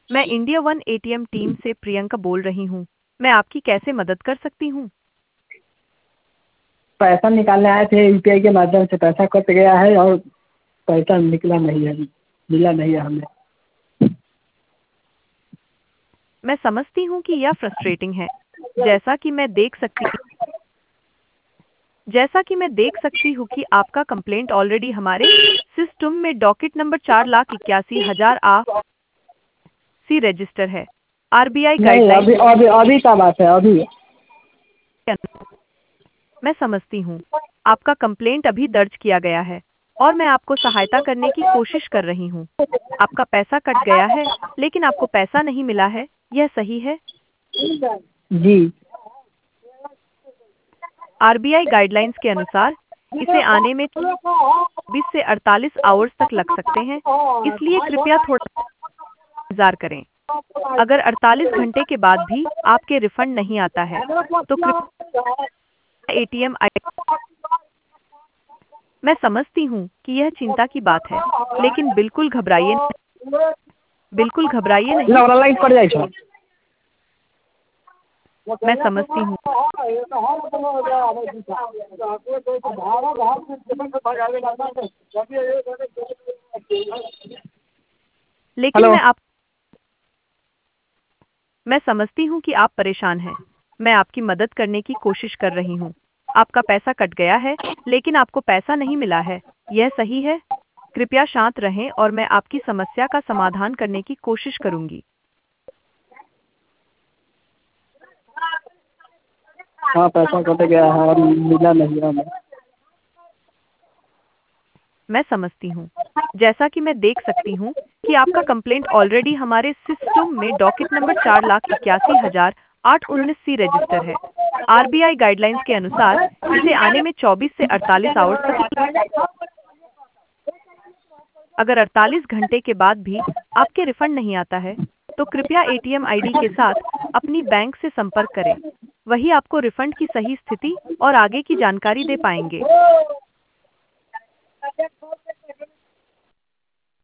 मैं India one ATM team से प्रियंका बोल रही हूँ। मैं आपकी कैसे मदद कर सकती हूँ? पैसा निकालने आए थे, यूपीआई के माध्यम से पैसा कट गया है और पैसा निकला नहीं है, मिला नहीं है हमें। मैं समझती हूँ कि यह फ्रस्ट्रेटिंग है। जैसा कि मैं देख सकती जैसा कि मैं देख सकती हूँ कि आपका कंप्लेंट ऑलरेडी हमारे सिस्टम में डॉकेट नंबर 4,81,000 सी रजिस्टर है। आरबीआई नहीं, गाइडलाइन अभी अभी अभी का बात है, अभी। मैं समझती हूँ। आपका कंप्लेंट अभी दर्ज किया गया है और मैं आपको सहायता करने की कोशिश कर रही हूँ। आपका पैसा कट गया है, लेकिन आपको पैसा नहीं मिला है, यह सही है? जी। आरबीआई गाइडलाइंस के अनुसार इसे आने में 20 से 48 आवर्स तक लग सकते हैं, इसलिए कृपया थोड़ा इंतजार करें। अगर 48 घंटे के बाद भी आपके रिफंड नहीं आता है, तो कृपया एटीएम आई। मैं समझती हूँ कि यह चिंता की बात है, लेकिन बिल्कुल घबराइए नहीं। लाइन पड़ जाए छै। मैं समझती हूँ, लेकिन हेलो। मैं समझती हूँ कि आप परेशान हैं। मैं आपकी मदद करने की कोशिश कर रही हूँ। आपका पैसा कट गया है, लेकिन आपको पैसा नहीं मिला है, यह सही है? कृपया शांत रहें और मैं आपकी समस्या का समाधान करने की कोशिश करूंगी। हाँ, पैसा कट गया है और मिला नहीं है हमें। मैं समझती हूँ। जैसा कि मैं देख सकती हूँ कि आपका कंप्लेंट ऑलरेडी हमारे सिस्टम में डॉकेट नंबर 4,81,819 सी रजिस्टर है। आरबीआई गाइडलाइंस के अनुसार इसे आने में 24 से 48 आवर्स तक। अगर 48 घंटे के बाद भी आपके रिफंड नहीं आता है, तो कृपया एटीएम आईडी के साथ अपनी बैंक से संपर्क करें। वही आपको रिफंड की सही स्थिति और आगे की जानकारी दे पाएंगे।